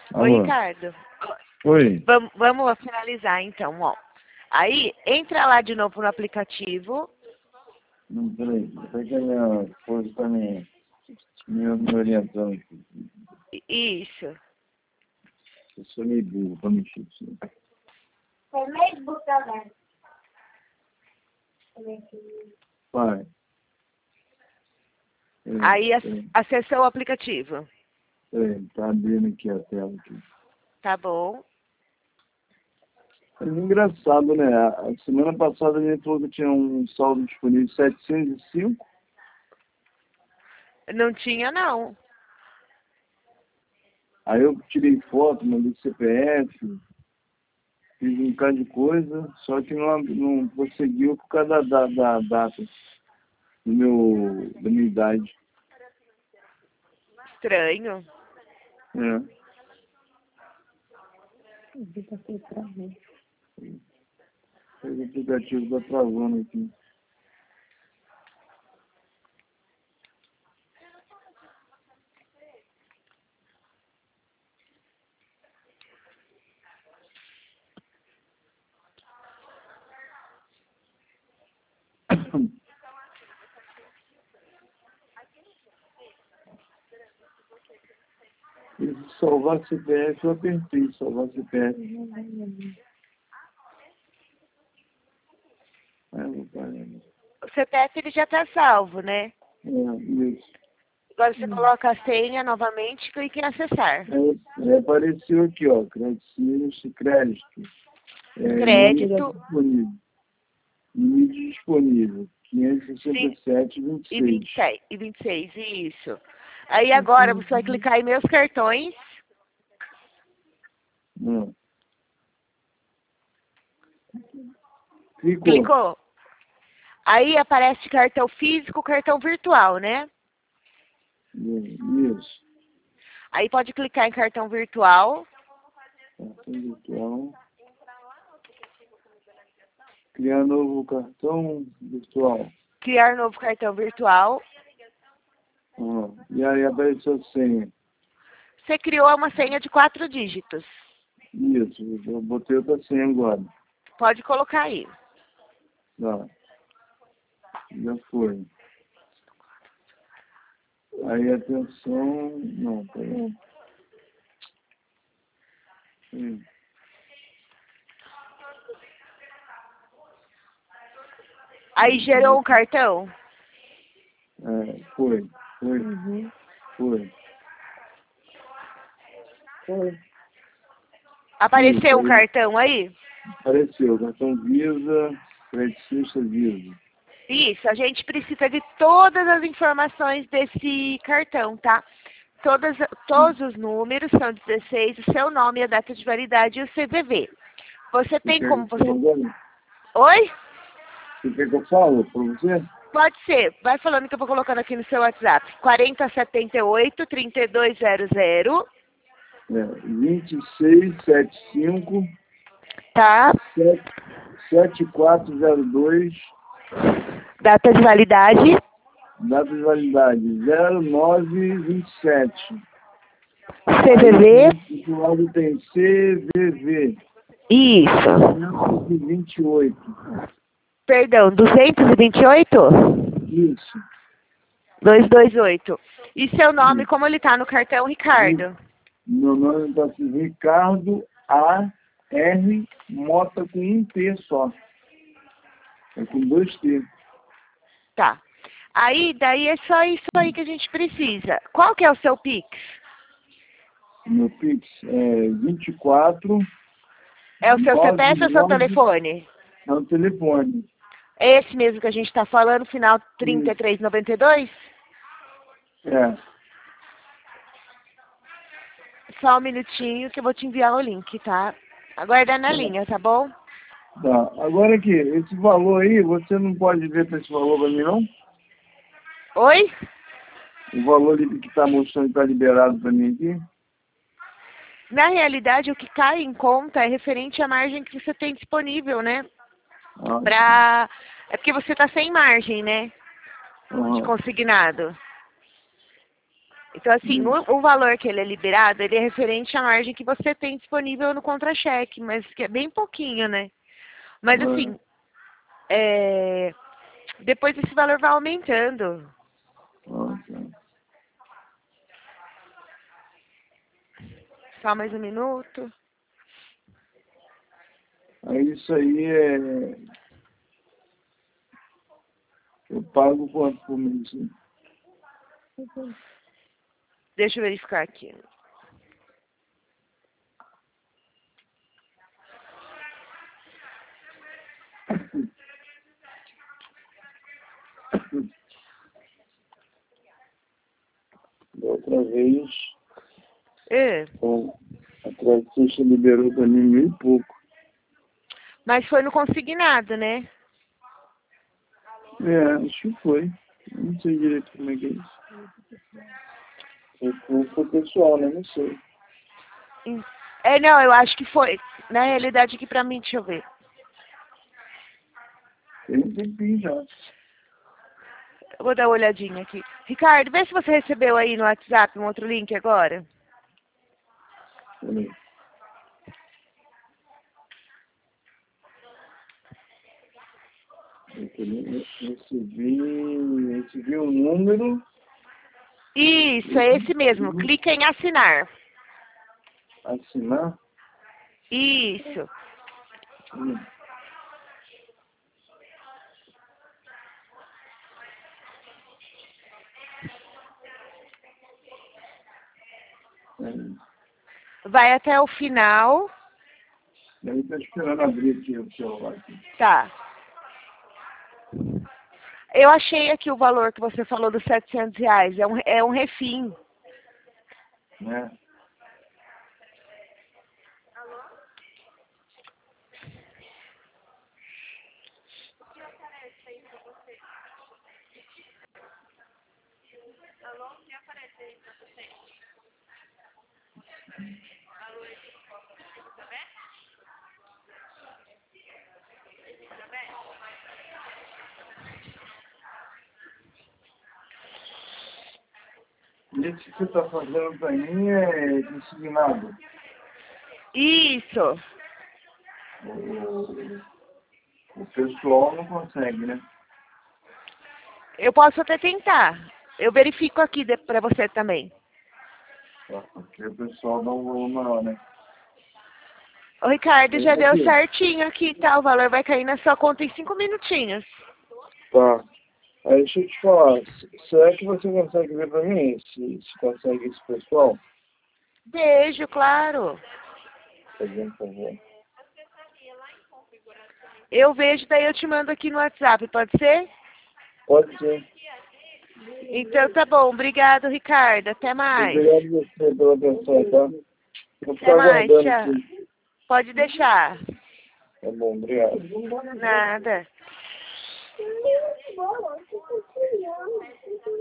Oi, Alô? Ricardo. Oi? Vamos finalizar então, ó. Aí, entra lá de novo no aplicativo. Não, peraí. Peraí que a minha esposa está me orientando aqui. Isso. Eu sou meio burro para mexer com isso. Tem Facebook também. Pai. Aí, acessou o aplicativo. Peraí, tá abrindo aqui a tela aqui. Tá bom. É engraçado, né? A semana passada a gente falou que tinha um saldo disponível de 705. Não tinha, não. Aí eu tirei foto, mandei CPF, fiz um bocado de coisa, só que não prosseguiu por causa da data da minha idade. Estranho. É. O aplicativo está travando aqui. Esse salvar CPF, eu apertei salvar CPF. Meu pai. O CPF ele já tá salvo, né? Isso. Agora você coloca a senha novamente e clica em acessar. Apareceu aqui, ó, crédito. Crédito. Limite disponível. 567,26. E 26, isso. Aí agora você vai clicar em meus cartões. Clicou. Aí aparece cartão físico, cartão virtual, né? Isso. Aí pode clicar em cartão virtual. Cartão virtual. Criar novo cartão virtual. Criar novo cartão virtual. E aí apareceu a senha. Você criou uma senha de 4 dígitos. Isso, eu botei outra senha agora. Pode colocar aí. Tá. Já foi. Aí atenção. Não, peraí. Aí gerou um cartão? Foi. Apareceu um cartão aí? Apareceu, cartão Visa, Credicista Visa. Isso, a gente precisa de todas as informações desse cartão, tá? Todos os números são 16, o seu nome, a data de validade e o CVV. Você tem como você... Oi? Você quer que eu falo para você? Pode ser. Vai falando que eu vou colocando aqui no seu WhatsApp. 4078-3200. 2675. Tá. 7402. Data de validade. Data de validade 0927. CVV. Do lado tem CVV. Isso. 228. Perdão, 228? Isso. 228. E seu nome, como ele tá no cartão, Ricardo? Meu nome está assim, Ricardo A.R. Mota com um T só. É com 2 T. Tá. Aí, daí é só isso aí que a gente precisa. Qual que é o seu Pix? Meu Pix é 24. É o seu CPF ou seu telefone? É o telefone. É esse mesmo que a gente está falando, final 3392? É. Só um minutinho que eu vou te enviar o link, tá? Aguarda na linha, tá bom? Tá. Agora aqui, esse valor aí, você não pode ver para esse valor para mim, não? Oi? O valor que está mostrando que está liberado para mim aqui? Na realidade, o que cai em conta é referente à margem que você tem disponível, né? É porque você está sem margem, né? De consignado. Então, assim, o valor que ele é liberado, ele é referente à margem que você tem disponível no contra-cheque, mas que é bem pouquinho, né? Mas, assim, depois esse valor vai aumentando. Só mais um minuto. Aí isso aí eu pago quanto por mês? Né? Deixa eu verificar aqui. Da outra vez, a Tracixa liberou para mim 1.000 e pouco. Mas foi no consignado, né? Acho que foi. Não sei direito como é que é isso. Foi pessoal, né? Não sei. Não, eu acho que foi. Na realidade, aqui pra mim, deixa eu ver. Tem um tempinho já. Eu vou dar uma olhadinha aqui. Ricardo, vê se você recebeu aí no WhatsApp um outro link agora. Peraí. Recebi um número. Isso, é esse mesmo. Clica em assinar. Assinar? Isso. Vai até o final. Daí tá esperando abrir aqui o celular. Tá. Eu achei aqui o valor que você falou dos R$700. É um refim. Né? Esse que você está fazendo para mim é consignado. Isso. O pessoal não consegue, né? Eu posso até tentar. Eu verifico aqui pra você também. Porque o pessoal dá um volume maior, né? Ô, Ricardo, já deu certinho aqui, tá? O valor vai cair na sua conta em 5 minutinhos. Tá. Aí deixa eu te falar, será que você consegue ver pra mim se consegue esse pessoal? Beijo, claro. Fazendo favor. Eu vejo, daí eu te mando aqui no WhatsApp, pode ser? Pode ser. Então tá bom, obrigado, Ricardo. Até mais. Obrigado a você pela atenção, tá? Vou Até ficar mais, aguardando tchau. aqui. Pode deixar. Tá bom, obrigado. Nada.